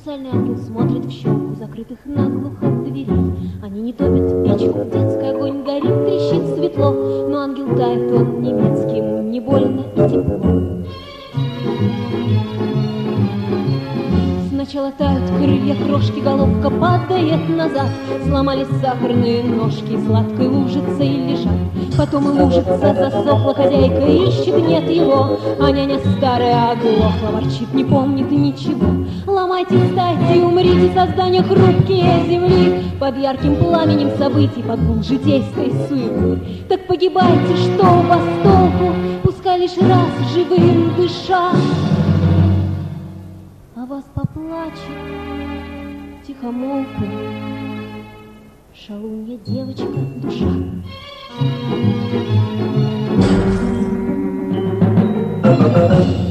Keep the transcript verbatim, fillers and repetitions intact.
Сальный ангел смотрит в щелку закрытых наглухо дверей. Они не топят печку, детский огонь горит, трещит светло, но ангел тает, он немецкий, ему не больно и тепло. Сначала тают крылья, крошки, головка падает назад. Сломались сахарные ножки, сладкой лужицей лежат. Потом и лужица засохла, хозяйка ищет, нет его. А няня старая оглохла, ворчит, не помнит ничего. Ломайте, встайте, умрите, создания хрупкие земли. Под ярким пламенем событий, под гул житейской суеты. Так погибайте, что у вас толку, пускай лишь раз живым дыша. А вас поплачет тихомолку шалунья девочка душа. Thank you.